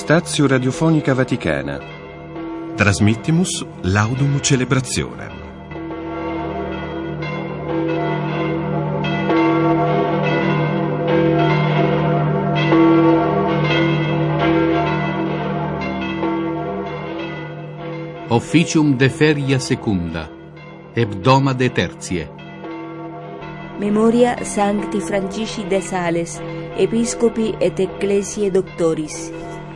Stazio Radiofonica Vaticana. Transmittimus Laudum Celebrationem. Officium de feria secunda, hebdomade tertie. Memoria Sancti Francisci de Sales, Episcopi et Ecclesiae Doctoris.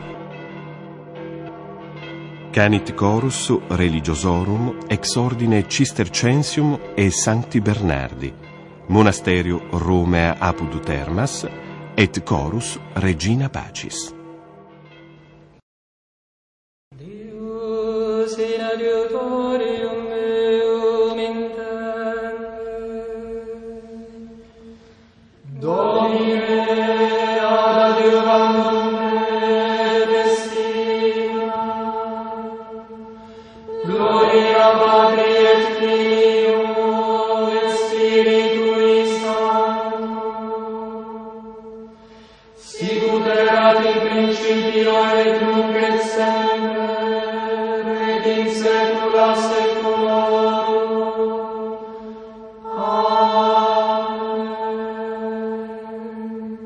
Canit chorus religiosorum ex ordine Cistercensium e Sancti Bernardi, monasterio Romea apud Termas, et chorus Regina Pacis. Deus in adiutorium meum intende, Domine ad adiuvandum me destina, gloria Patri et Filio et Spiritui Sancto, sicut erat in principio et nunc et semper et in saecula saeculorum. Amen.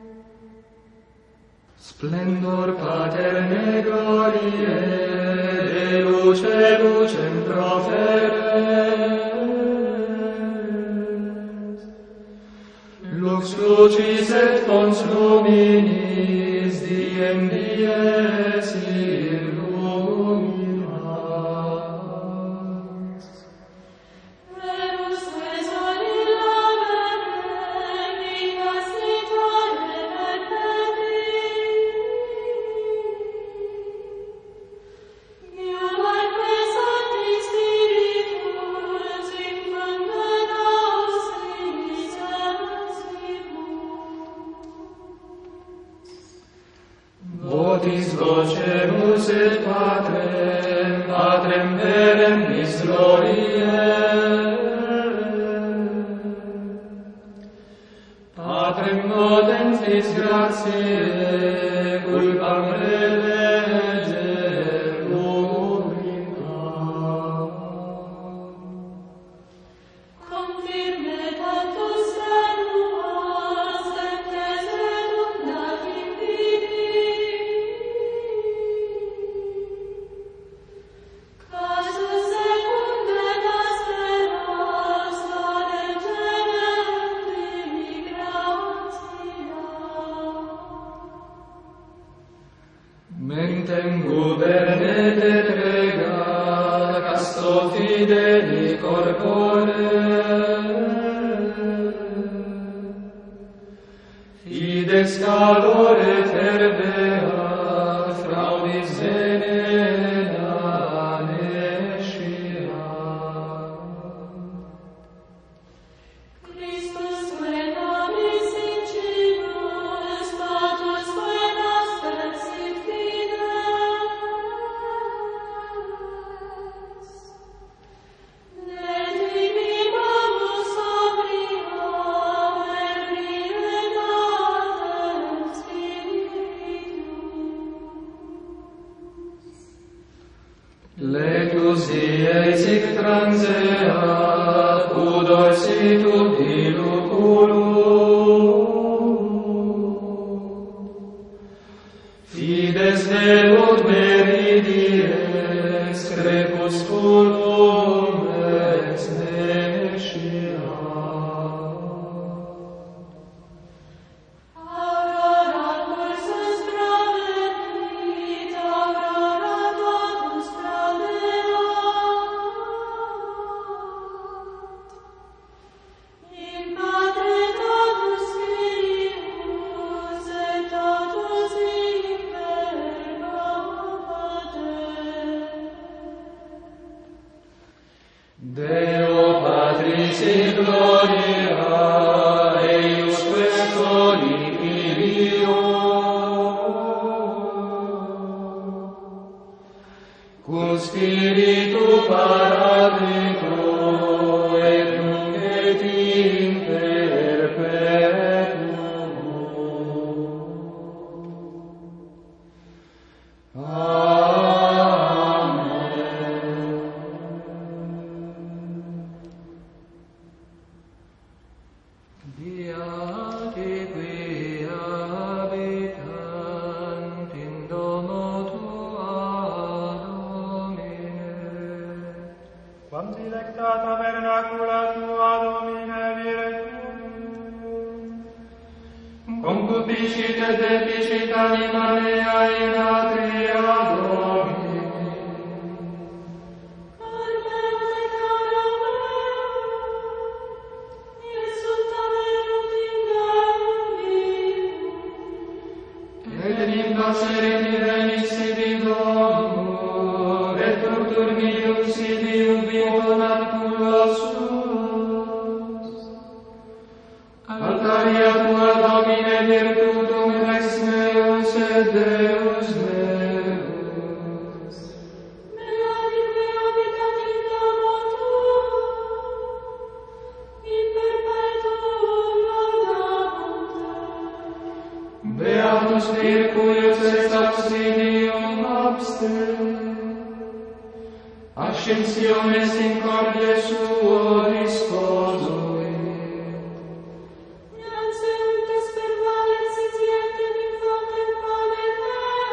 Splendor paterne gloriae, de luce lucem proferes, lux lucis et fons luminis diem dies illuminas. Venus ves alila verne, vicas nitare perpetii, Iudaque Sancti Spiritus infundere nostris votis vocemus et Patrem perennis gloriae, Patrem potentis gratiae, culpam relegem unicam. Confirme tantus renuas, septes redundat in vivi, casus secundet asperas, adem genendi gratia. Mentem gubernet et regat, casto fideli corpore, fides calore fervea, fraudis venena nescia. Christus venamis incinus, status venas versit fides, Dedivimus sobria, verbri et adem spiritus. Lectus dies hic transeat, pudor situd diluculum, fides velut meridies, crepusculum ex nescia. Aurora cursus provenit, aurora totus pradeat, in Patre totus Filius et totus in Verbo Pater. Deo Patris in gloria, eiusque soli Filio, cum Spiritu Paracleto, et nunc et in perpetuum. Quam dilecta tabernacula tua Domine virtutum, concupiscit et deficit anima mea in atria Domini. Sereni remissivi Domo, et turtur mium sidium vivonaculo suos. Altaria tua Domine virtutum rex meus et Deus meus. Beati me habitat in domo tuo, in perpetuum laudabunt te. Beatus vir cuius est auxilium abster, ascensiones in corde suo disposuit. Neanse untes per valet sitientem in fontem pane mea,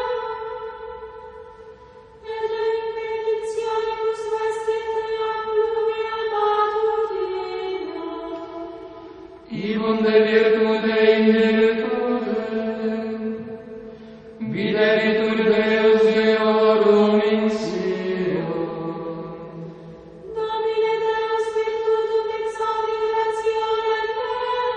et in benedictionibus vestit team lumina patur fina. Ibum de virtute in virtute, videbitur Deus Deorum in Sion. Domine Deus virtutum exaudi grationem mea,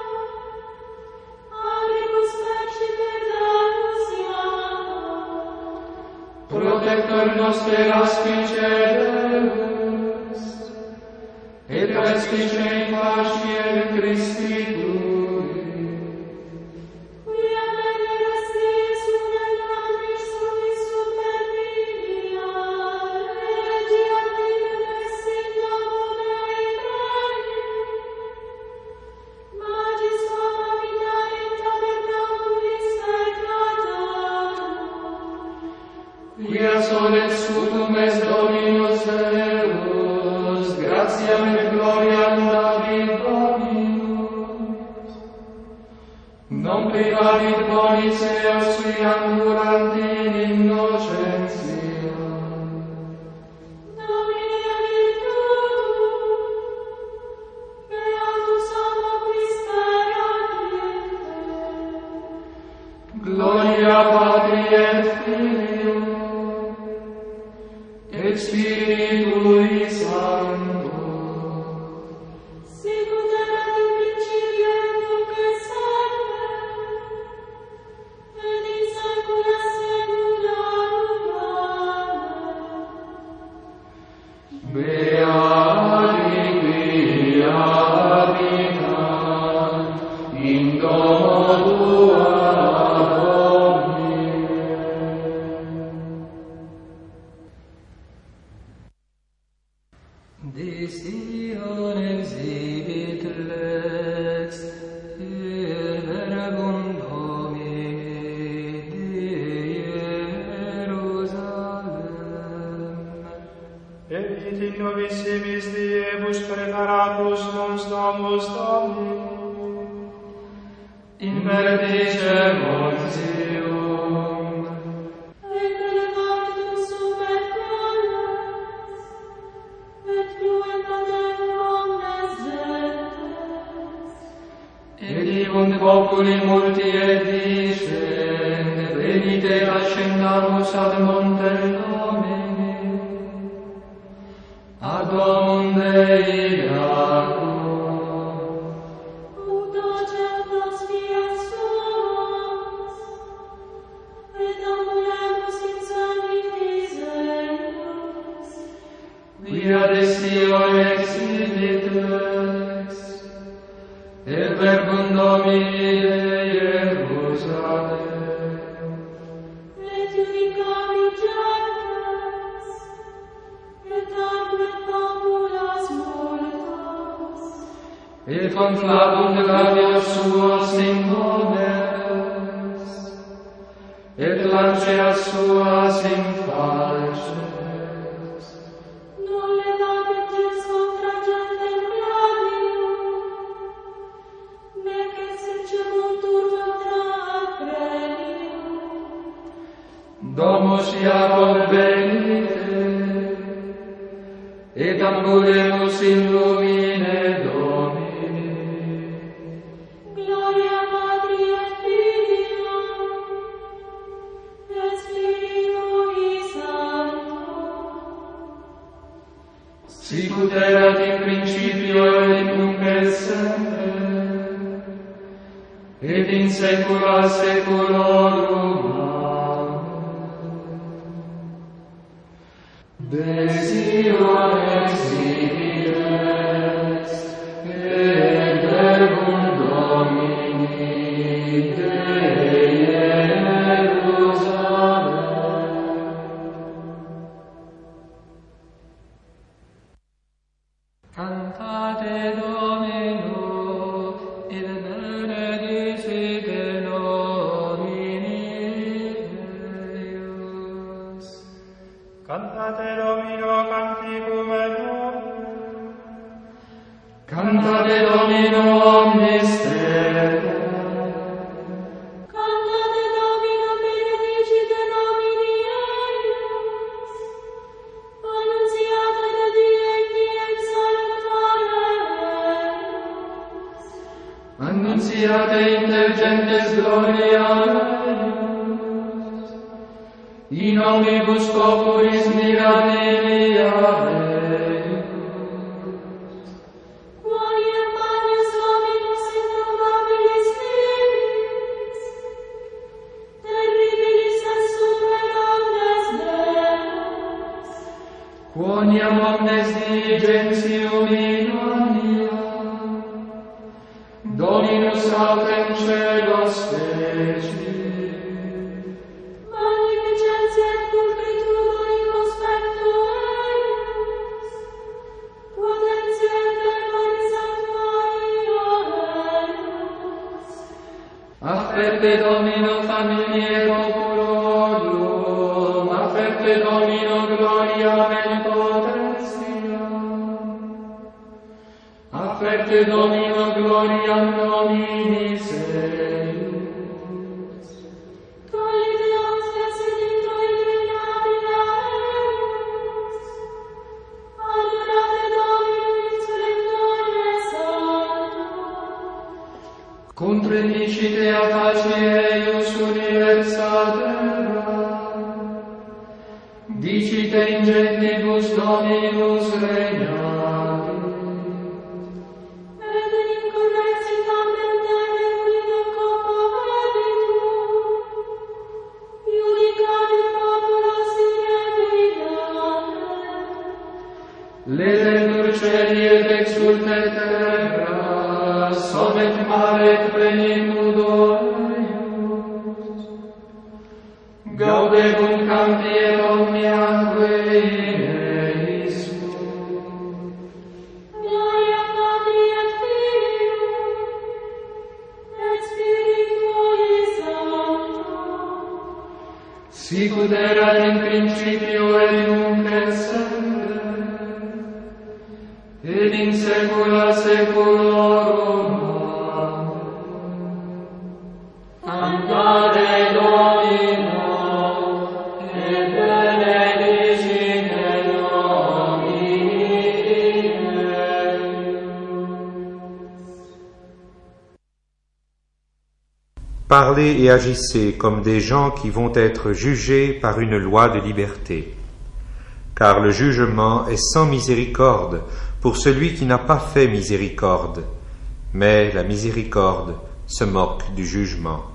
abribus fecit et annunciamus. Protector noster aspice Deus, et respice in faciem Christi Tui. Quia veneras dies una imanis suis superbilia, regiam dilunes in domo Dei Pleni. Magis quam habitare in tabernaculis peccatum. Quia solet scutum est Dominus Deus, gratiam et gloriam David Dominus. Non privavit bonis eos suiam durant in innocentia. Domine virtutum, beatus homo quis peregrinte. Gloria Patri et Filio, et Spiritui Sancto. Sicut erat in principio et nunc et semper, et in saecula saeculorum. Amen. Beati quia habitant in domo tua Domine. De Sion exhibit lex, verbum Domini de Jerusalem. Et in novissimis diebus preparatus nos domus Domini, in vertice Montium. Et elevatum super colles, et fluent ad eum omnes gentes. Et divunt populi multi et dicent, venite ascendamus ad montem Domini, ad domum Dei Jacob. Ut docet nos fiat suos, et ambulemus in sanctis eius. Quia de Sion exhibit lex, et verbum Domini de Jerusalem. Et iudicabit gentes, et aguet populas multas. Et conflabunt labios suos in comes, et lanceas suas in falces. Non levabit gens contra gentem clavium, nec exercemuntur contra premium. Domus Jacob venite, et ambulemus in lumine Domini. Gloria Patri et Filio et Spiritui Sancto, Sicut erat in principio et nunc et semper, et in saecula saeculorum. Desion exhibit est, et verbum Domini Dei Jerusalem. Cantate Domino, il benedicite nomini Deus. Cantate Domino canticum et Cantate Domino omnis terra. Cantate Domino benedicite nomini eius, annunziata da Dei et salutareus. Annunziate inter gentes gloria eius, in omnibus populis mirabilia eius. Quae magnus Dominus improbabilis divis, terribilis est super omnes Deus. Quoniam omnes diligentium in omnia, Dominus autem celos feci. Magnificentia et pulchritudo in conspectu eius, potentia et fervoris actuaria eius. Afferte Domino familiae populorum, afferte Domino gloria et potentia, afferte Domino gloria nominis eius. Tollite omnes et intro illuminabila eius, adorate Domino in splendore sancto. Contredicite a pace eius universa terra, dicite in gentibus Dominus regnat. Et in correxitam per terra quidem corpo prebitur, iudicatem populos in equidate. Ledentur celi et exultet terra, somet mare et plenitudo eius. Gaudebunt campi et omniaque in eismo. Gloria Patri et Filio et Spiritui Sancto, Sicut erat in principio et nunc et semper, et in saecula saeculorum. Cantate Domino, et benedicite nomini Deus. Parlez et agissez comme des gens qui vont être jugés par une loi de liberté. Car le jugement est sans miséricorde pour celui qui n'a pas fait miséricorde, mais la miséricorde se moque du jugement.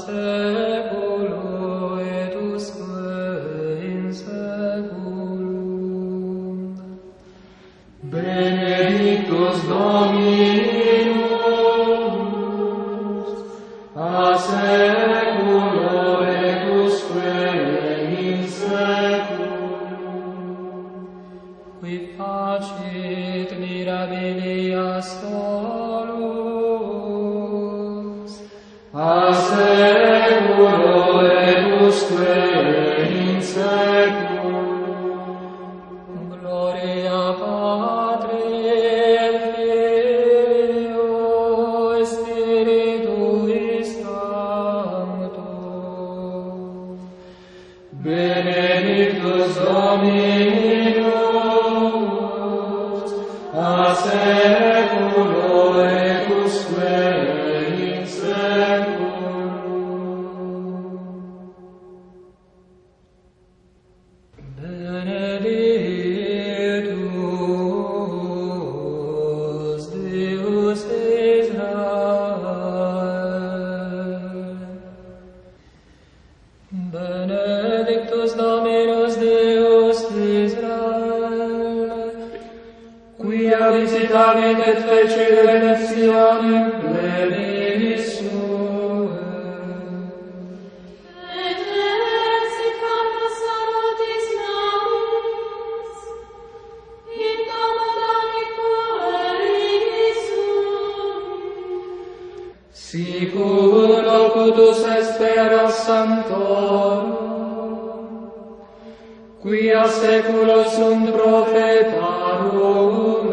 seculo et usque in seculum. Benedictus Dominus, a seculo et usque in seculum. Qui facit mirabilia solus, a seculo et usque in seculum. Gloria Patri et Filio et Spiritui Sancto. Benedictus Dominus, a seculo et usque in seculum. Benedictus Deus Israel. Benedictus Dominus Deus Israel, quia visitavit et fecit redemptionem plebis suae. Et exit cantus salutis nobis, in domo Domini pueri sui. Sicur locutus espera sanctorum, quia seculo sunt profetarum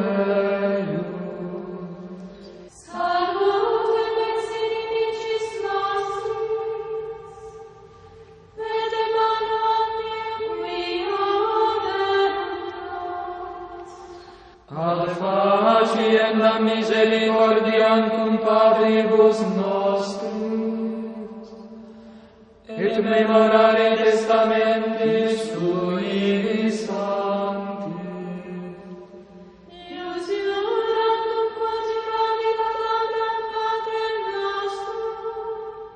eius. Salutem ex inimicis nostris, et manu omnium quia verutas. Ad faciendam misericordiam cum patribus nostris, et memorare testamenti sui sancti. Ius iurandum conjuravi Abraham Patrem nostrum,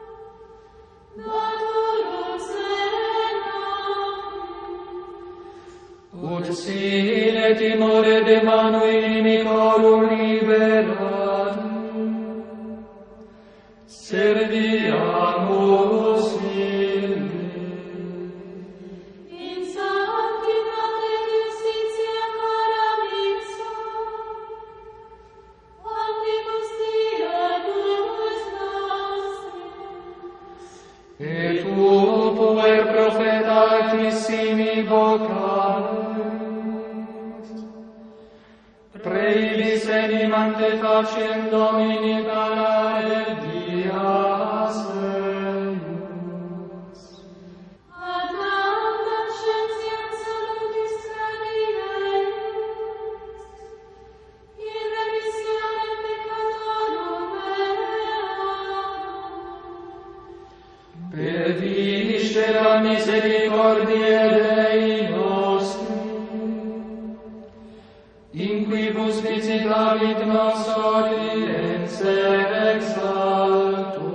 Maturum senavi. Ut sine timore de manu inimicorum liberatum, serviamus illi. In sanctitate justitia caramissa, omnibus diebus nostris. Et tu, puer profeta altissimi vocales, preibis enimante faciem Domini parare dias eius. Ad autem scientiam salutis tradieris, in remissionem peccatorum earum. Per viscera misericordiae Dei nostri, in quibus visitavit nos audiens ex alto.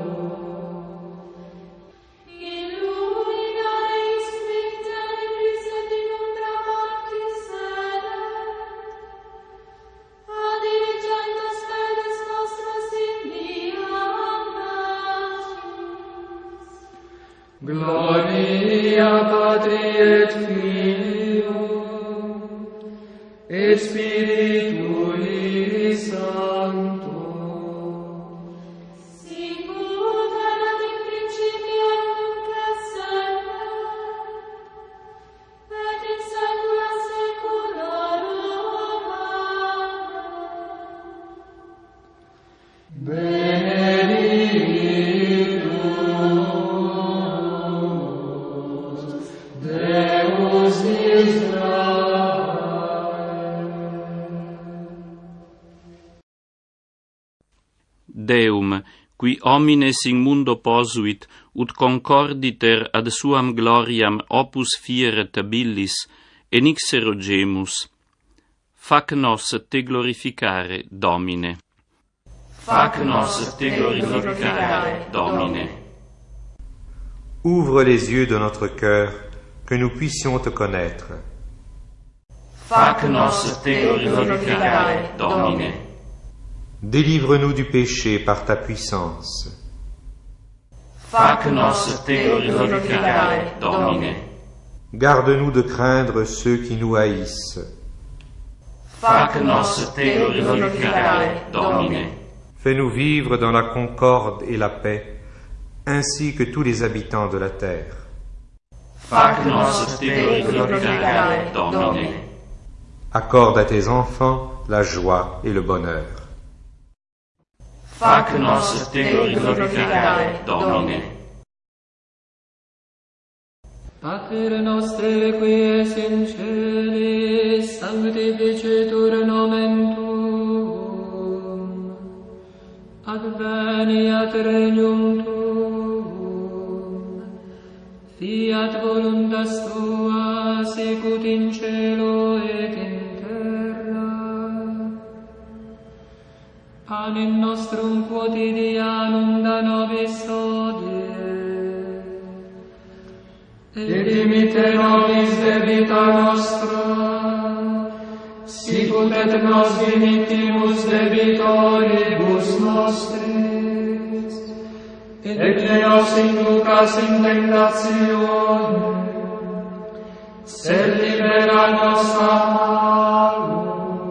In lumina eis vita libris et in umbra mortis sedet, ad diligentas pedes nostras in diam pacis. Gloria Patri et Filio et Spiritui Sancto. Sic ut erat in principio et nunc et semper, et in saecula saeculorum. Amen. Benedictus Deus Israel. Deum, qui homines in mundo posuit, ut concorditer ad suam gloriam opus fiere tabilis, enixero gemus. Fac nos te glorificare, Domine. Fac nos te glorificare, Domine. Ouvre les yeux de notre cœur, que nous puissions te connaître. Fac nos te glorificare, Domine. Délivre-nous du péché par ta puissance. Fac nos te glorificare, Domine. Garde-nous de craindre ceux qui nous haïssent. Fac nos te glorificare, Domine. Fais-nous vivre dans la concorde et la paix, ainsi que tous les habitants de la terre. Fac nos te glorificare, Domine. Accorde à tes enfants la joie et le bonheur. Fac nos te glorificare, Domine. Pater noster qui es in celis, sanctificetur nomen tuum, adveniat regnum tuum, fiat voluntas tua sicut in cielo et in terra. Panem nostrum quotidianum da nobis hodie, et dimitte nobis debita nostra, sicut et nos dimittimus debitoribus nostris, et ne nos inducas in tentationem, sed libera nos a malo.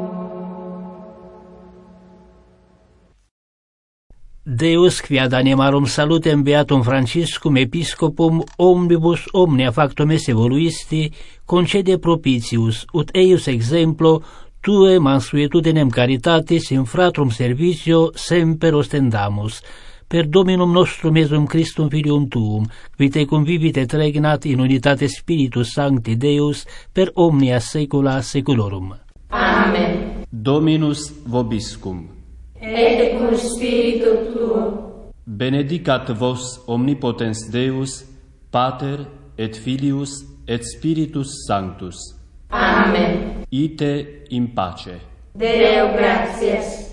Deus, qui ad animarum salutem beatum Franciscum episcopum omnibus omnia factum esse voluisti, concede propitius, ut eius exemplo tue mansuetudinem caritatis in fratrum servitio semper ostendamus, per Dominum nostrum Iesum Christum Filium tuum, qui te convivit et regnat in unitate Spiritus Sancti Deus, per omnia saecula saeculorum. Amen. Dominus vobiscum. Et cum spiritu tuo. Benedicat vos omnipotens Deus, Pater et Filius et Spiritus Sanctus. Amen. Ite in pace. Deo gratias.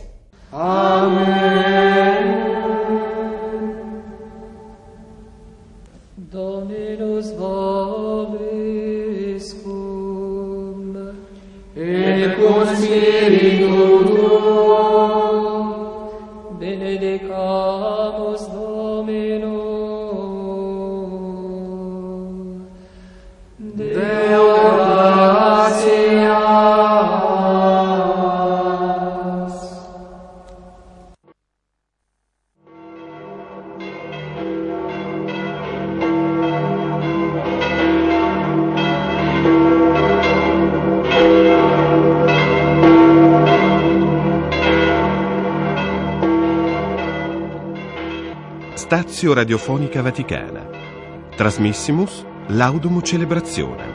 Amen. Dominus vobiscum, et cum spiritu tuo, benedicamus Dominum. Deo gratias. Stazio Radiofonica Vaticana. Trasmissimus Laudum Celebrationem.